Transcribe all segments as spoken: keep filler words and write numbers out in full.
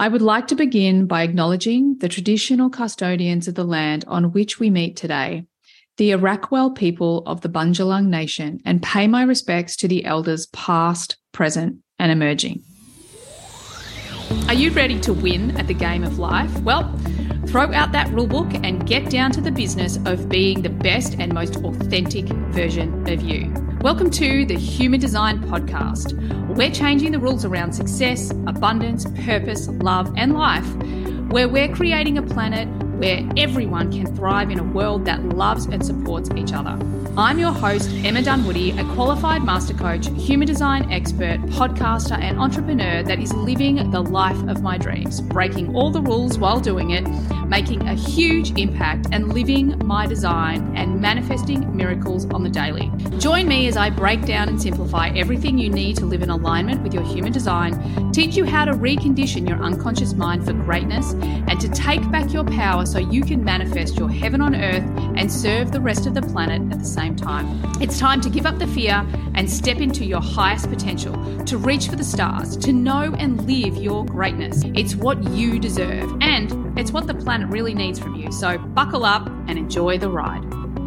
I would like to begin by acknowledging the traditional custodians of the land on which we meet today, the Arakwal people of the Bundjalung Nation, and pay my respects to the elders past, present, and emerging. Are you ready to win at the game of life? Well, throw out that rulebook and get down to the business of being the best and most authentic version of you. Welcome to the Human Design Podcast. We're changing the rules around success, abundance, purpose, love, and life, where we're creating a planet where everyone can thrive in a world that loves and supports each other. I'm your host, Emma Dunwoody, a qualified master coach, human design expert, podcaster, and entrepreneur that is living the life of my dreams, breaking all the rules while doing it, making a huge impact, and living my design and manifesting miracles on the daily. Join me as I break down and simplify everything you need to live in alignment with your human design, teach you how to recondition your unconscious mind for greatness, and to take back your power so you can manifest your heaven on earth and serve the rest of the planet at the same time. It's time to give up the fear and step into your highest potential, to reach for the stars, to know and live your greatness. It's what you deserve, and it's what the planet really needs from you. So buckle up and enjoy the ride.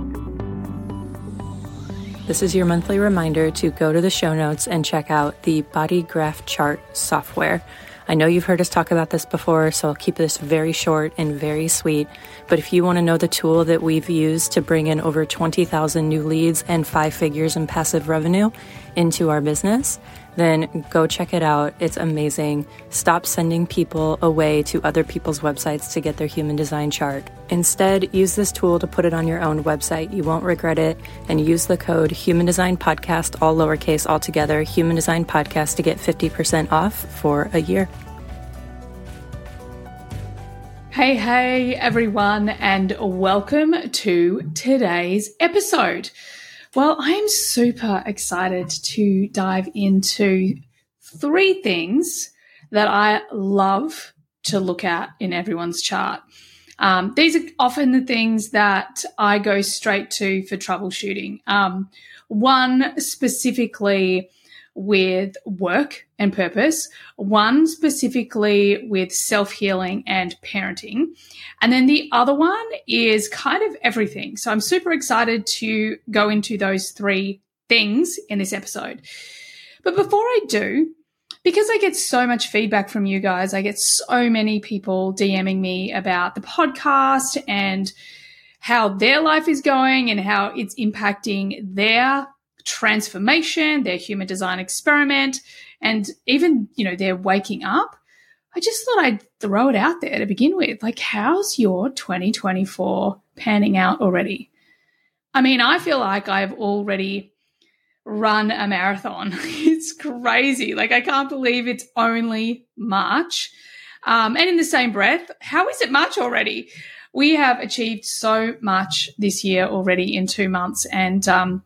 This is your monthly reminder to go to the show notes and check out the Body Graph Chart software. I know you've heard us talk about this before, so I'll keep this very short and very sweet. But if you want to know the tool that we've used to bring in over twenty thousand new leads and five figures in passive revenue into our business, then go check it out. It's amazing. Stop sending people away to other people's websites to get their human design chart. Instead, use this tool to put it on your own website. You won't regret it. And use the code Human Design Podcast, all lowercase all together, Human Design Podcast, to get fifty percent off for a year. Hey, hey, everyone, and welcome to today's episode. Well, I'm super excited to dive into three things that I love to look at in everyone's chart. Um, these are often the things that I go straight to for troubleshooting. Um, one specifically with work and purpose, one specifically with self-healing and parenting, and then the other one is kind of everything. So I'm super excited to go into those three things in this episode. But before I do, because I get so much feedback from you guys, I get so many people DMing me about the podcast and how their life is going and how it's impacting their transformation, their human design experiment, and even, you know, their waking up. I just thought I'd throw it out there to begin with. Like, how's your twenty twenty-four panning out already? I mean, I feel like I've already run a marathon. It's crazy. Like, I can't believe it's only March. Um, and in the same breath, how is it March already? We have achieved so much this year already in two months. And, um,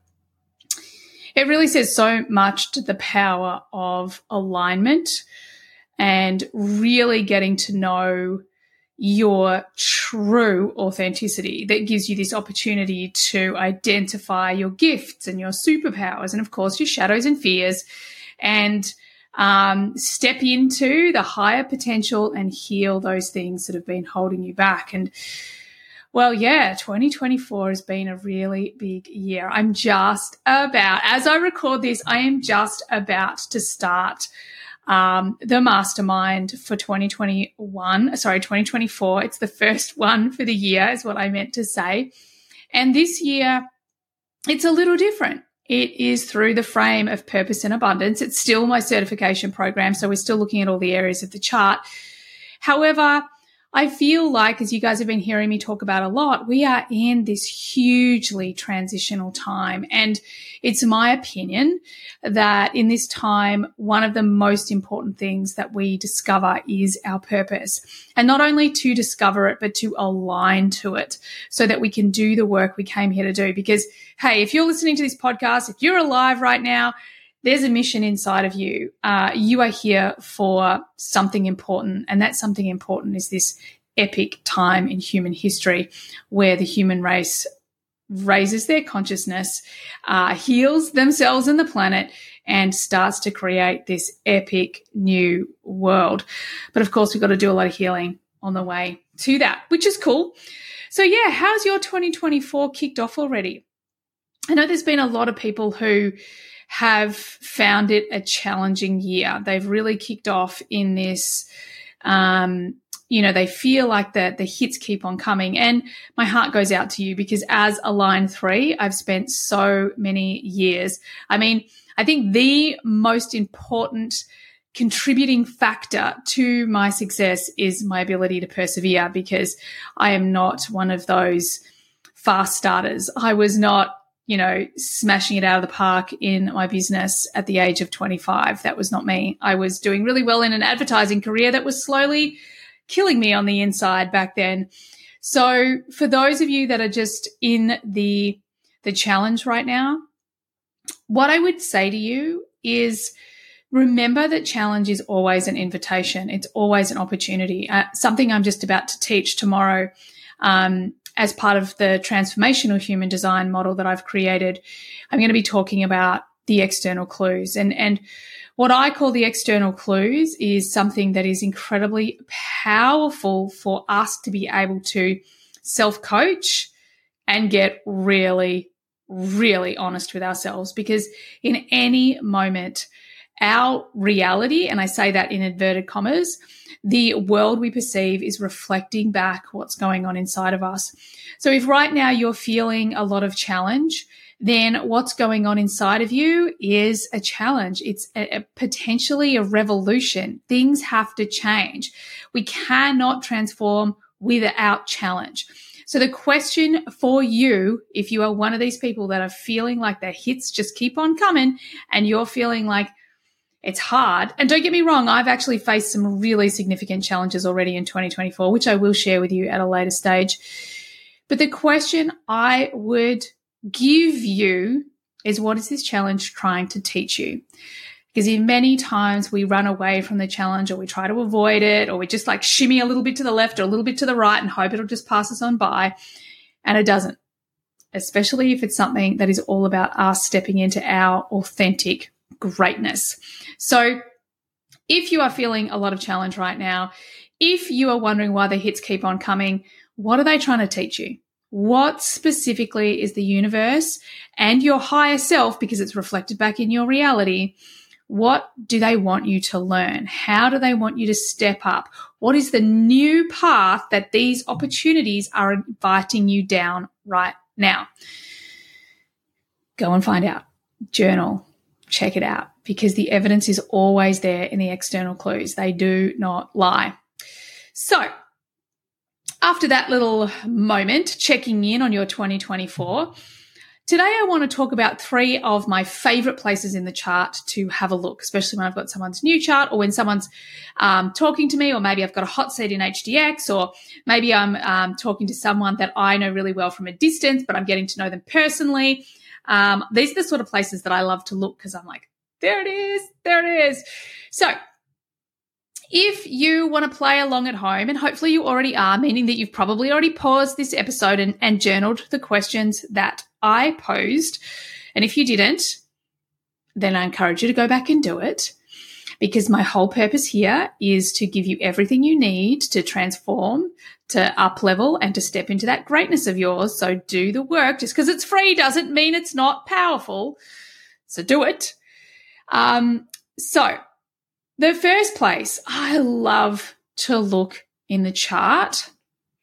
it really says so much to the power of alignment and really getting to know your true authenticity that gives you this opportunity to identify your gifts and your superpowers and, of course, your shadows and fears, and um, step into the higher potential and heal those things that have been holding you back. And well, yeah, twenty twenty-four has been a really big year. I'm just about, as I record this, I am just about to start um, the mastermind for twenty twenty-one, sorry, twenty twenty-four. It's the first one for the year is what I meant to say. And this year, it's a little different. It is through the frame of purpose and abundance. It's still my certification program, so we're still looking at all the areas of the chart. However, I feel like, as you guys have been hearing me talk about a lot, we are in this hugely transitional time. And it's my opinion that in this time, one of the most important things that we discover is our purpose. And not only to discover it, but to align to it so that we can do the work we came here to do. Because, hey, if you're listening to this podcast, if you're alive right now, there's a mission inside of you. Uh, you are here for something important, and that something important is this epic time in human history where the human race raises their consciousness, uh, heals themselves and the planet, and starts to create this epic new world. But of course, we've got to do a lot of healing on the way to that, which is cool. So yeah, how's your twenty twenty-four kicked off already? I know there's been a lot of people who have found it a challenging year. They've really kicked off in this, um, you know, they feel like the, the hits keep on coming. And my heart goes out to you because as a line three, I've spent so many years. I mean, I think the most important contributing factor to my success is my ability to persevere, because I am not one of those fast starters. I was not, you know, smashing it out of the park in my business at the age of twenty-five. That was not me. I was doing really well in an advertising career that was slowly killing me on the inside back then. So for those of you that are just in the, the challenge right now, what I would say to you is remember that challenge is always an invitation. It's always an opportunity. Uh, something I'm just about to teach tomorrow, um, as part of the transformational human design model that I've created. I'm going to be talking about the external clues. And, and what I call the external clues is something that is incredibly powerful for us to be able to self-coach and get really, really honest with ourselves. Because in any moment, our reality, and I say that in inverted commas, the world we perceive is reflecting back what's going on inside of us. So if right now you're feeling a lot of challenge, then what's going on inside of you is a challenge. It's a, a potentially a revolution. Things have to change. We cannot transform without challenge. So the question for you, if you are one of these people that are feeling like the hits just keep on coming and you're feeling like it's hard. And don't get me wrong, I've actually faced some really significant challenges already in twenty twenty-four, which I will share with you at a later stage. But the question I would give you is, what is this challenge trying to teach you? Because in many times we run away from the challenge, or we try to avoid it, or we just like shimmy a little bit to the left or a little bit to the right and hope it'll just pass us on by. And it doesn't, especially if it's something that is all about us stepping into our authentic greatness. So if you are feeling a lot of challenge right now, if you are wondering why the hits keep on coming, what are they trying to teach you? What specifically is the universe and your higher self, because it's reflected back in your reality, what do they want you to learn? How do they want you to step up? What is the new path that these opportunities are inviting you down right now? Go and find out. Journal. Check it out, because the evidence is always there in the external clues. They do not lie. So after that little moment checking in on your twenty twenty-four, today I want to talk about three of my favorite places in the chart to have a look, especially when I've got someone's new chart, or when someone's um, talking to me, or maybe I've got a hot seat in H D X, or maybe I'm um, talking to someone that I know really well from a distance, but I'm getting to know them personally. Um, these are the sort of places that I love to look, because I'm like, there it is, there it is. So if you want to play along at home, and hopefully you already are, meaning that you've probably already paused this episode and, and journaled the questions that I posed. And if you didn't, then I encourage you to go back and do it, because my whole purpose here is to give you everything you need to transform, to up level, and to step into that greatness of yours. So do the work. Just because it's free doesn't mean it's not powerful. So do it. Um, so the first place I love to look in the chart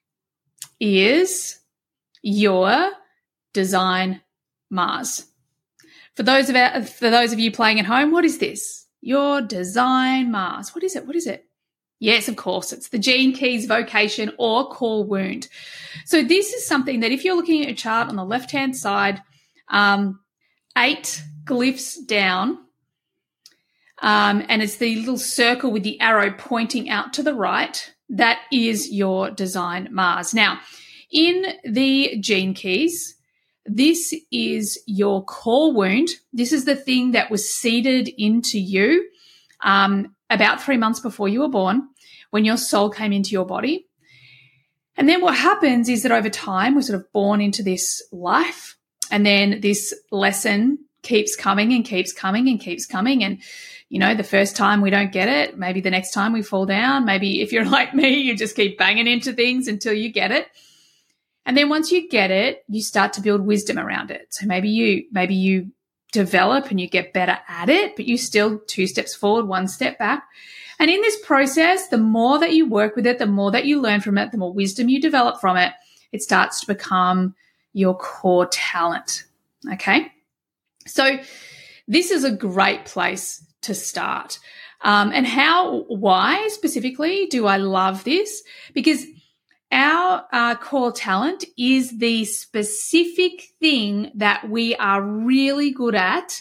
is your design Mars. For those of our, for those of you playing at home, what is this? Your design Mars. What is it? What is it? Yes, of course, it's the Gene Keys vocation or core wound. So this is something that if you're looking at your chart on the left-hand side, um, eight glyphs down, um, and it's the little circle with the arrow pointing out to the right, that is your design Mars. Now, in the Gene Keys, this is your core wound. This is the thing that was seeded into you um, about three months before you were born, when your soul came into your body. And then what happens is that over time, we're sort of born into this life, and then this lesson keeps coming and keeps coming and keeps coming. And, you know, the first time we don't get it, maybe the next time we fall down. Maybe if you're like me, you just keep banging into things until you get it. And then once you get it, you start to build wisdom around it. So maybe you, maybe you develop and you get better at it, but you still two steps forward, one step back. And in this process, the more that you work with it, the more that you learn from it, the more wisdom you develop from it, it starts to become your core talent. Okay. So this is a great place to start. Um, and how, why specifically do I love this? Because our uh, core talent is the specific thing that we are really good at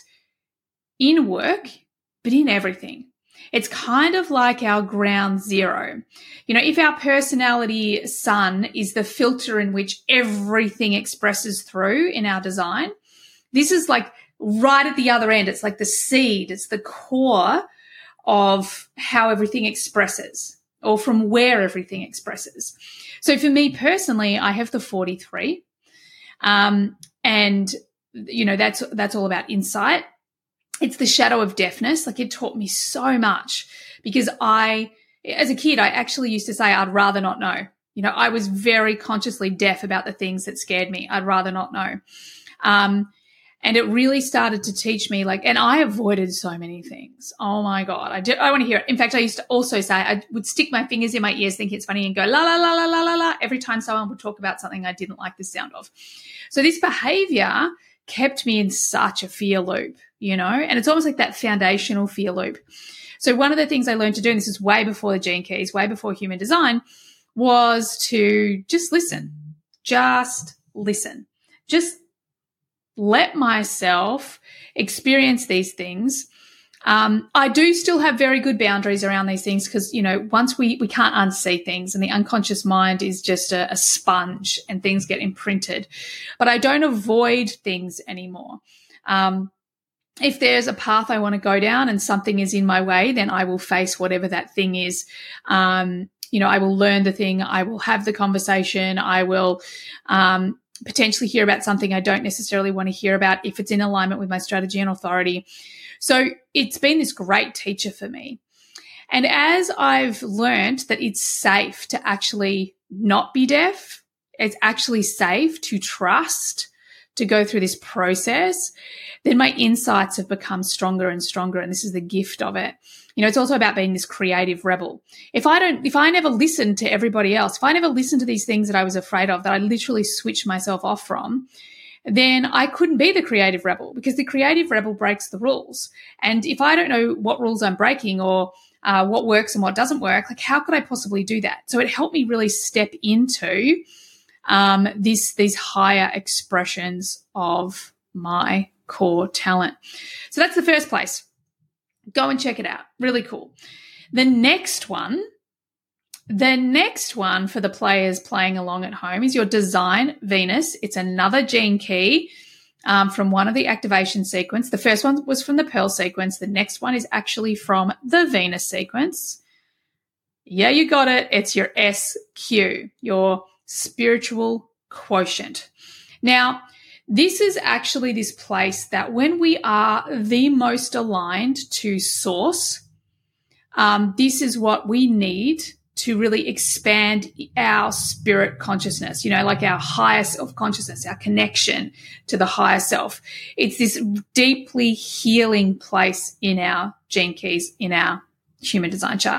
in work, but in everything. It's kind of like our ground zero. You know, if our personality sun is the filter in which everything expresses through in our design, this is like right at the other end. It's like the seed. It's the core of how everything expresses, or from where everything expresses. So for me personally, I have the forty-three. Um, and, you know, that's that's all about insight. It's the shadow of deafness. Like, it taught me so much, because I, as a kid, I actually used to say I'd rather not know. You know, I was very consciously deaf about the things that scared me. I'd rather not know. Um, and it really started to teach me, like, and I avoided so many things. Oh my God. I did, I want to hear it. In fact, I used to also say, I would stick my fingers in my ears, thinking it's funny, and go la, la, la, la, la, la, la, every time someone would talk about something I didn't like the sound of. So this behavior kept me in such a fear loop, you know, and it's almost like that foundational fear loop. So one of the things I learned to do, and this is way before the Gene Keys, way before human design, was to just listen, just listen, just let myself experience these things. Um, I do still have very good boundaries around these things, because, you know, once we, we can't unsee things, and the unconscious mind is just a, a sponge, and things get imprinted. But I don't avoid things anymore. Um, if there's a path I want to go down and something is in my way, then I will face whatever that thing is. Um, you know, I will learn the thing. I will have the conversation. I will, um, potentially hear about something I don't necessarily want to hear about if it's in alignment with my strategy and authority. So it's been this great teacher for me. And as I've learned that it's safe to actually not be deaf, it's actually safe to trust, to go through this process, then my insights have become stronger and stronger. And this is the gift of it. You know, it's also about being this creative rebel. If I don't, if I never listened to everybody else, if I never listened to these things that I was afraid of, that I literally switched myself off from, then I couldn't be the creative rebel, because the creative rebel breaks the rules. And if I don't know what rules I'm breaking, or uh, what works and what doesn't work, like, how could I possibly do that? So it helped me really step into um, this, these higher expressions of my core talent. So that's the first place. Go and check it out. Really cool. The next one, the next one for the players playing along at home is your Design Venus. It's another gene key um, from one of the activation sequence. The first one was from the Pearl sequence. The next one is actually from the Venus sequence. Yeah, you got it. It's your S Q, your spiritual quotient. Now, this is actually this place that when we are the most aligned to source, um, this is what we need to really expand our spirit consciousness, you know, like our higher self-consciousness, our connection to the higher self. It's this deeply healing place in our gene keys, in our human design chart.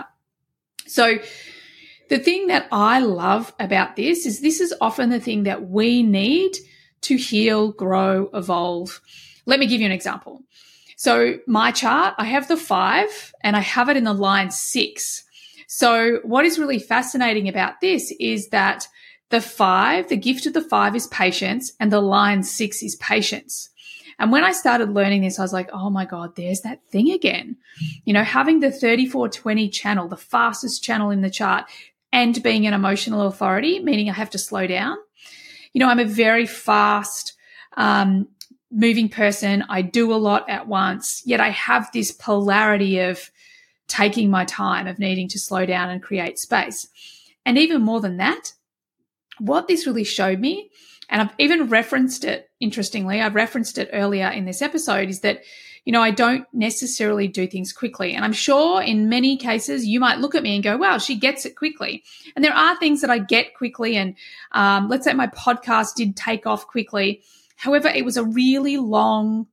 So the thing that I love about this is this is often the thing that we need to heal, grow, evolve. Let me give you an example. So my chart, I have the five and I have it in the line six. So what is really fascinating about this is that the five, the gift of the five is patience, and the line six is patience. And when I started learning this, I was like, oh my God, there's that thing again. You know, having the thirty-four twenty channel, the fastest channel in the chart, and being an emotional authority, meaning I have to slow down. You know, I'm a very fast um, moving person. I do a lot at once, yet I have this polarity of taking my time, of needing to slow down and create space. And even more than that, what this really showed me and I've even referenced it, interestingly, I've referenced it earlier in this episode, is that, you know, I don't necessarily do things quickly. And I'm sure in many cases you might look at me and go, wow, she gets it quickly. And there are things that I get quickly. And um, let's say my podcast did take off quickly. However, it was a really long,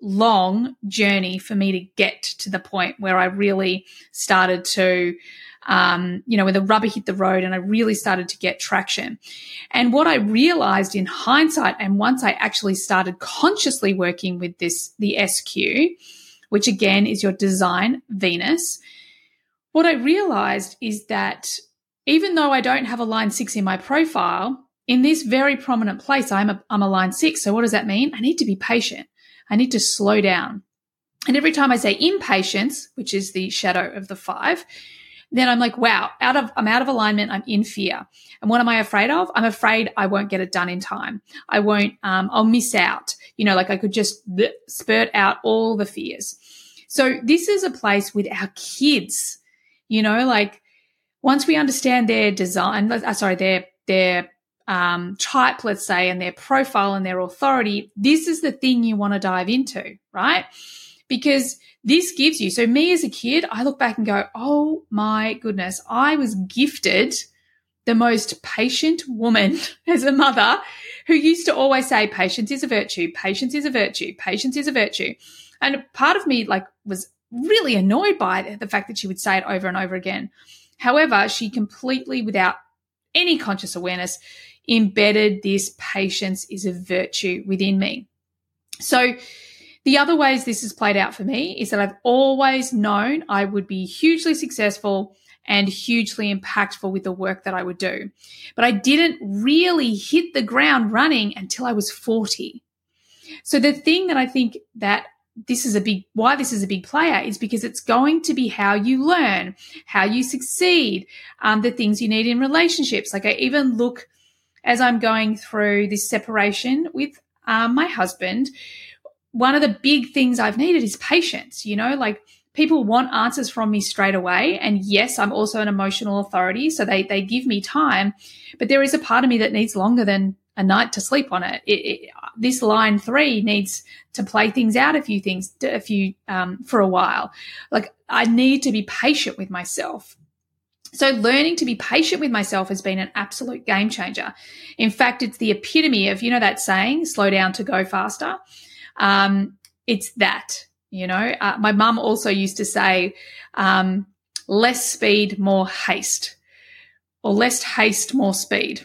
long journey for me to get to the point where I really started to Um, you know, when the rubber hit the road and I really started to get traction. And what I realized in hindsight, and once I actually started consciously working with this, the S Q, which again is your design Venus, what I realized is that even though I don't have a line six in my profile, in this very prominent place, I'm a, I'm a line six. So what does that mean? I need to be patient. I need to slow down. And every time I say impatience, which is the shadow of the five, then I'm like, wow, out of, I'm out of alignment. I'm in fear. And what am I afraid of? I'm afraid I won't get it done in time. I won't, um, I'll miss out. You know, like I could just spurt out all the fears. So this is a place with our kids, you know, like once we understand their design, uh, sorry, their, their, um, type, let's say, and their profile and their authority, this is the thing you want to dive into, right? Because this gives you, so me as a kid, I look back and go, oh my goodness, I was gifted the most patient woman as a mother who used to always say, patience is a virtue, patience is a virtue, patience is a virtue. And part of me like was really annoyed by the fact that she would say it over and over again. However, she completely, without any conscious awareness, embedded this patience is a virtue within me. So the other ways this has played out for me is that I've always known I would be hugely successful and hugely impactful with the work that I would do. But I didn't really hit the ground running until I was forty. So the thing that I think that this is a big, why this is a big player is because it's going to be how you learn, how you succeed, um, the things you need in relationships. Like I even look as I'm going through this separation with um, my husband, one of the big things I've needed is patience. You know, like people want answers from me straight away. And yes, I'm also an emotional authority. So they, they give me time, but there is a part of me that needs longer than a night to sleep on it. It, it this line three needs to play things out a few things, a few, um, for a while. Like I need to be patient with myself. So learning to be patient with myself has been an absolute game changer. In fact, it's the epitome of, you know, that saying, slow down to go faster. Um, it's that, you know, uh, my mum also used to say, um, less speed, more haste, or less haste, more speed.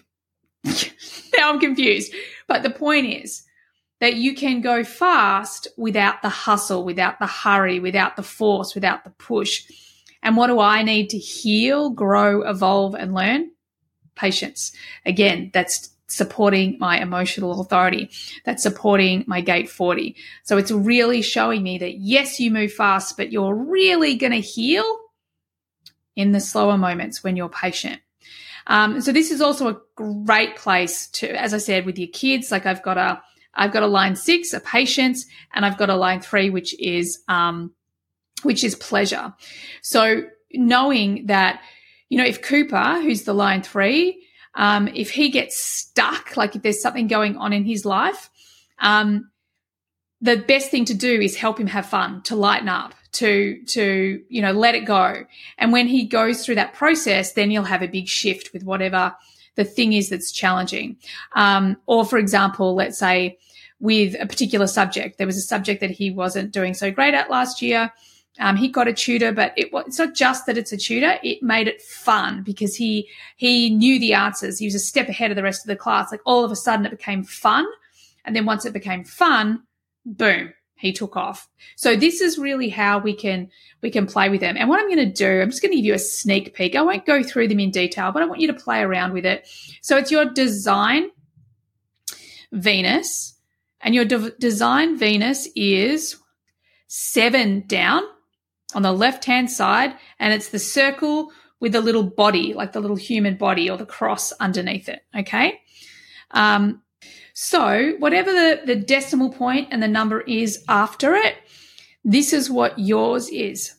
Now I'm confused. But the point is that you can go fast without the hustle, without the hurry, without the force, without the push. And what do I need to heal, grow, evolve, and learn? Patience. Again, that's supporting my emotional authority. That's supporting my gate forty. So it's really showing me that, yes, you move fast, but you're really going to heal in the slower moments when you're patient. Um, so this is also a great place to, as I said, with your kids. Like I've got a, I've got a line six, a patience, and I've got a line three, which is, um, which is pleasure. So knowing that, you know, if Cooper, who's the line three, Um, if he gets stuck, like if there's something going on in his life, um, the best thing to do is help him have fun, to lighten up, to, to, you know, let it go. And when he goes through that process, then he'll have a big shift with whatever the thing is that's challenging. Um, or for example, let's say with a particular subject, there was a subject that he wasn't doing so great at last year. Um, he got a tutor, but it, it's not just that it's a tutor. It made it fun because he he knew the answers. He was a step ahead of the rest of the class. Like all of a sudden it became fun. And then once it became fun, boom, he took off. So this is really how we can we can play with them. And what I'm going to do, I'm just going to give you a sneak peek. I won't go through them in detail, but I want you to play around with it. So it's your design Venus, and your de- design Venus is seven down on the left-hand side, and it's the circle with the little body, like the little human body or the cross underneath it, okay? Um, so whatever the, the decimal point and the number is after it, this is what yours is.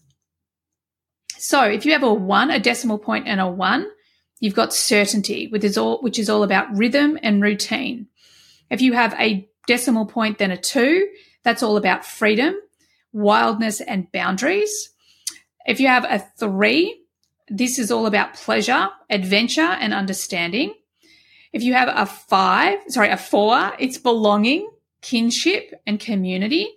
So if you have a one, a decimal point and a one, you've got certainty, which is all, which is all about rhythm and routine. If you have a decimal point, then a two, that's all about freedom, wildness, and boundaries. If you have a three, this is all about pleasure, adventure, and understanding. If you have a five, sorry, a four, it's belonging, kinship, and community.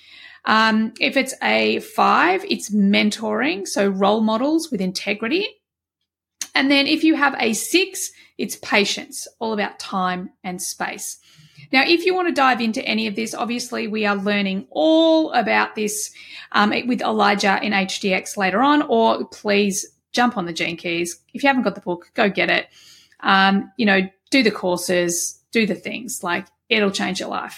Um, if it's a five, it's mentoring, so role models with integrity. And then if you have a six, it's patience, all about time and space. Now, if you want to dive into any of this, obviously we are learning all about this um, with Elijah in H D X later on, or please jump on the Gene Keys. If you haven't got the book, go get it. Um, you know, do the courses, do the things, like it'll change your life.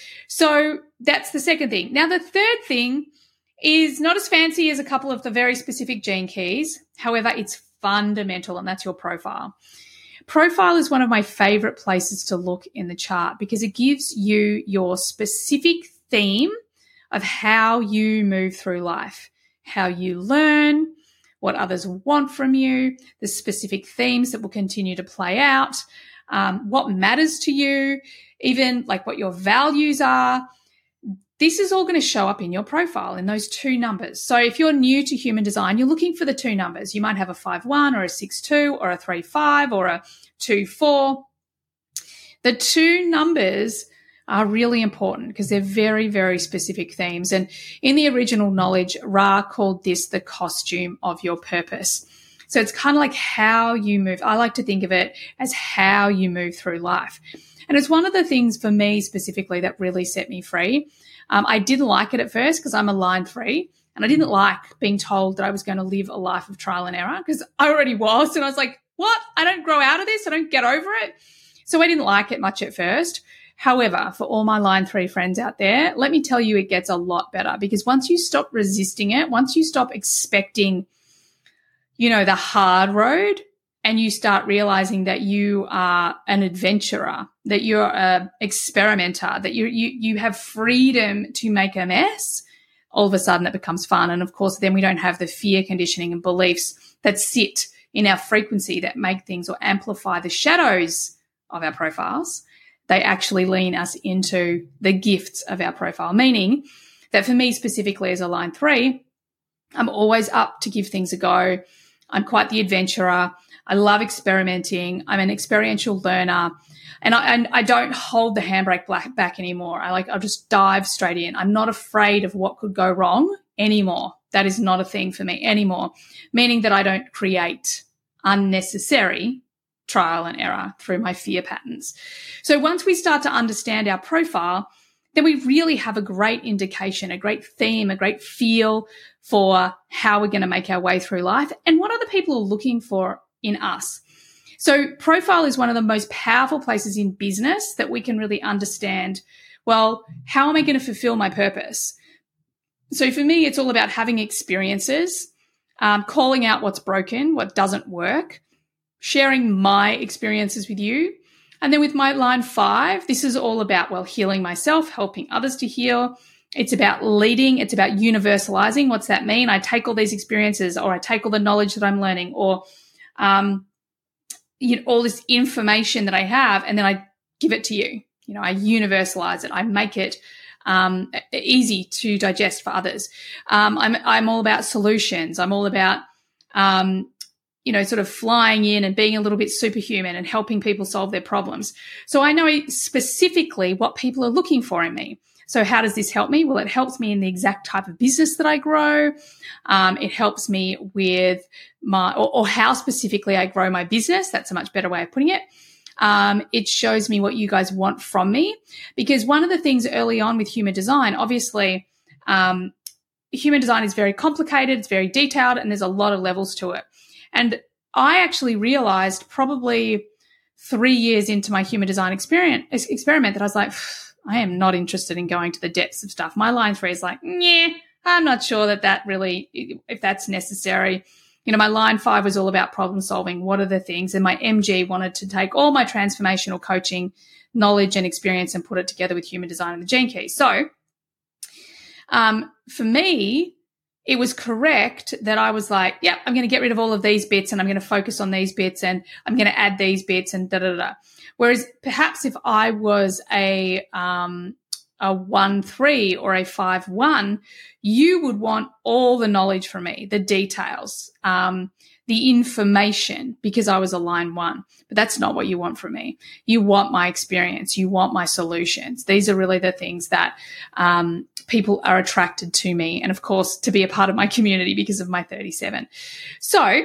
So that's the second thing. Now, the third thing is not as fancy as a couple of the very specific Gene Keys. However, it's fundamental, and that's your profile. Profile is one of my favorite places to look in the chart because it gives you your specific theme of how you move through life, how you learn, what others want from you, the specific themes that will continue to play out, um, what matters to you, even like what your values are. This is all going to show up in your profile in those two numbers. So if you're new to human design, you're looking for the two numbers. You might have a five one or a six two or a three five or a two four. The two numbers are really important because they're very, very specific themes. And in the original knowledge, Ra called this the costume of your purpose. So it's kind of like how you move. I like to think of it as how you move through life. And it's one of the things for me specifically that really set me free. Um, I didn't like it at first because I'm a line three, and I didn't like being told that I was going to live a life of trial and error because I already was. And I was like, what? I don't grow out of this. I don't get over it. So I didn't like it much at first. However, for all my line three friends out there, let me tell you, it gets a lot better because once you stop resisting it, once you stop expecting, you know, the hard road, and you start realizing that you are an adventurer, that you're an experimenter, that you you you have freedom to make a mess, all of a sudden it becomes fun. And, of course, then we don't have the fear conditioning and beliefs that sit in our frequency that make things or amplify the shadows of our profiles. They actually lean us into the gifts of our profile, meaning that for me specifically as a line three, I'm always up to give things a go. I'm quite the adventurer. I love experimenting. I'm an experiential learner, and I, and I don't hold the handbrake back anymore. I like, I'll just dive straight in. I'm not afraid of what could go wrong anymore. That is not a thing for me anymore, meaning that I don't create unnecessary trial and error through my fear patterns. So once we start to understand our profile, then we really have a great indication, a great theme, a great feel for how we're going to make our way through life and what other people are looking for in us. So profile is one of the most powerful places in business that we can really understand, well, how am I going to fulfill my purpose? So for me, it's all about having experiences, um, calling out what's broken, what doesn't work, sharing my experiences with you. And then with my line five, this is all about, well, healing myself, helping others to heal. It's about leading. It's about universalizing. What's that mean? I take all these experiences, or I take all the knowledge that I'm learning, or um, you know, all this information that I have, and then I give it to you. You know, I universalize it. I make it um, easy to digest for others. Um, I'm I'm all about solutions. I'm all about um, you know, sort of flying in and being a little bit superhuman and helping people solve their problems. So I know specifically what people are looking for in me. So how does this help me? Well, it helps me in the exact type of business that I grow. Um, it helps me with my, or, or how specifically I grow my business. That's a much better way of putting it. Um, it shows me what you guys want from me, because one of the things early on with human design, obviously, um, human design is very complicated. It's very detailed, and there's a lot of levels to it. And I actually realized probably three years into my human design experience, experiment that I was like, I am not interested in going to the depths of stuff. My line three is like, yeah, I'm not sure that that really, if that's necessary. You know, my line five was all about problem solving. What are the things? And my M G wanted to take all my transformational coaching knowledge and experience and put it together with human design and the Gene Keys. So um, for me, it was correct that I was like, yeah, I'm going to get rid of all of these bits and I'm going to focus on these bits and I'm going to add these bits and da da da. Whereas perhaps if I was a um, a one three or a five one, you would want all the knowledge from me, the details, um, the information, because I was a line one. But that's not what you want from me. You want my experience. You want my solutions. These are really the things that um, people are attracted to me, and of course to be a part of my community because of my thirty-seven. So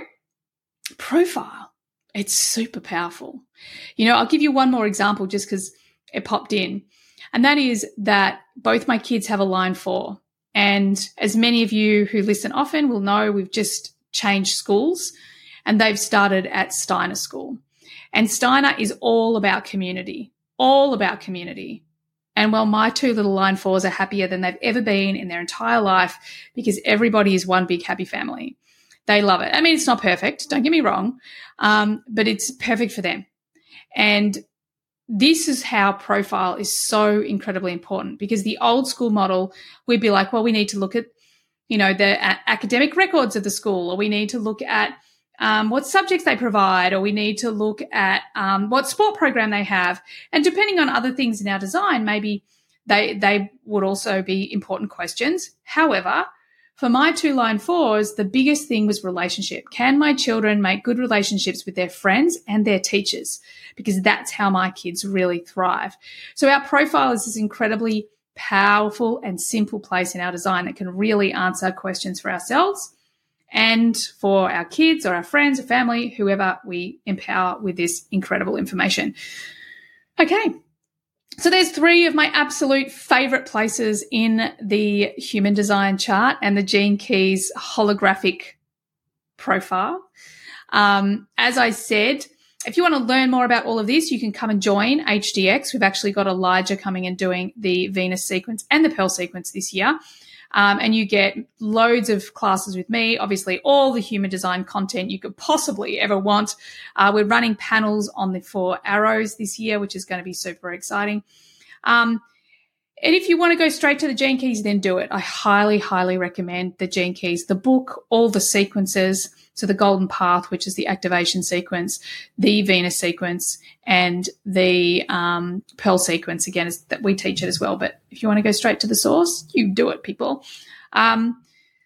profile, it's super powerful. You know, I'll give you one more example just because it popped in, and that is that both my kids have a line four. And as many of you who listen often will know, we've just changed schools and they've started at Steiner School. And Steiner is all about community, all about community. And well, my two little line fours are happier than they've ever been in their entire life because everybody is one big happy family. They love it. I mean, it's not perfect, don't get me wrong, um, but it's perfect for them. And this is how profile is so incredibly important, because the old school model, we'd be like, well, we need to look at, you know, the uh, academic records of the school, or we need to look at um, what subjects they provide, or we need to look at um, what sport program they have. And depending on other things in our design, maybe they they would also be important questions. However, for my two line fours, the biggest thing was relationship. Can my children make good relationships with their friends and their teachers? Because that's how my kids really thrive. So our profile is this incredibly powerful and simple place in our design that can really answer questions for ourselves and for our kids or our friends or family, whoever we empower with this incredible information. Okay. So there's three of my absolute favorite places in the human design chart and the Gene Keys holographic profile. Um, as I said, if you want to learn more about all of this, you can come and join H D X. We've actually got Elijah coming and doing the Venus sequence and the Pearl sequence this year. Um, and you get loads of classes with me, obviously all the human design content you could possibly ever want. Uh, we're running panels on the four arrows this year, which is going to be super exciting. Um, and if you want to go straight to the Gene Keys, then do it. I highly, highly recommend the Gene Keys, the book, all the sequences. So the Golden Path, which is the activation sequence, the Venus sequence, and the um, Pearl sequence, again, is that we teach it as well. But if you want to go straight to the source, you do it, people. Um,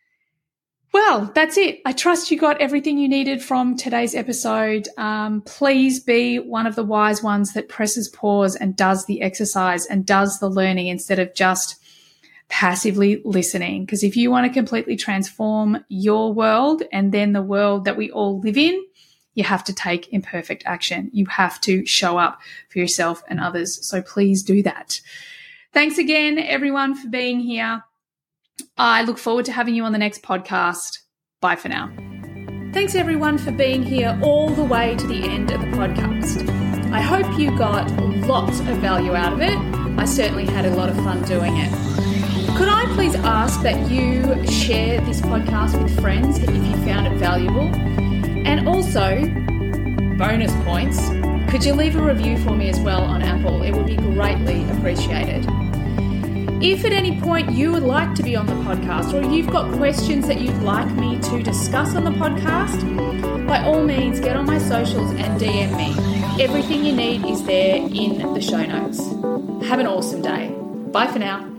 well, that's it. I trust you got everything you needed from today's episode. Um, please be one of the wise ones that presses pause and does the exercise and does the learning instead of just passively listening. Because if you want to completely transform your world and then the world that we all live in, you have to take imperfect action. You have to show up for yourself and others. So please do that. Thanks again, everyone, for being here. I look forward to having you on the next podcast. Bye for now. Thanks, everyone, for being here all the way to the end of the podcast. I hope you got lots of value out of it. I certainly had a lot of fun doing it. Could I please ask that you share this podcast with friends if you found it valuable? And also, bonus points, could you leave a review for me as well on Apple? It would be greatly appreciated. If at any point you would like to be on the podcast or you've got questions that you'd like me to discuss on the podcast, by all means, get on my socials and D M me. Everything you need is there in the show notes. Have an awesome day. Bye for now.